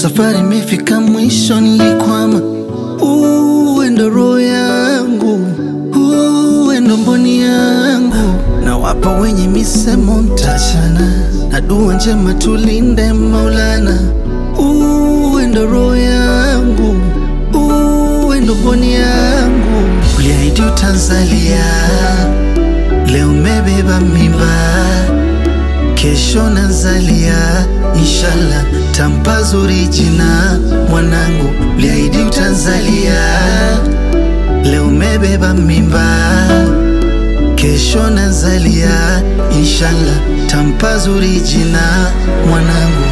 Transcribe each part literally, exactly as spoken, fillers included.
Safari imefika mwisho, nilikwama. Uwe ndo roho yangu, uwe ndo mboni yangu. Na wapa wenye misemo mtachana, na dua njema tulinde Maulana. Uwe ndo roho yangu, uwe ndo mboni yangu. Uliahidi utanzalia, leo umebeba mimba, kesho nazalia. Inshallah tampa zuri jina mwanangu. Uliahidi utanzalia, leo umebeba mimba, kesho nazalia. Inshallah tampa zuri jina mwanangu.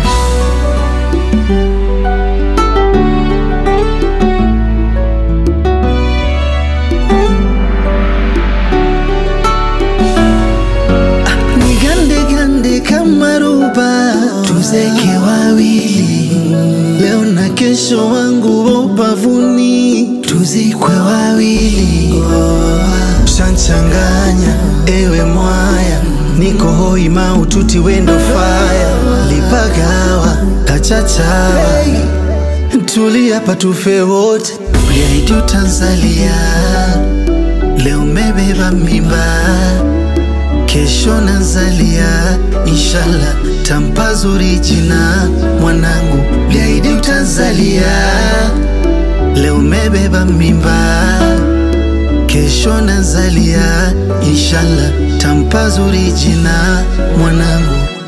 Kama ruba tuzeke wawili, leo na kesho wangu wa ubavuni, tuzikwe wawili. Shanchanganya ewe mwaya, niko hoi maututi wendo fire. Lipagawa kachachawa, tulia patufe wote. Uliahidi utanzalia, leo umebeba mimba, kesho nazalia. Inshallah tampa zuri jina mwanangu. Uliahidi utanzalia, leo umebeba mimba, kesho nazalia. Inshallah tampa zuri jina mwanangu.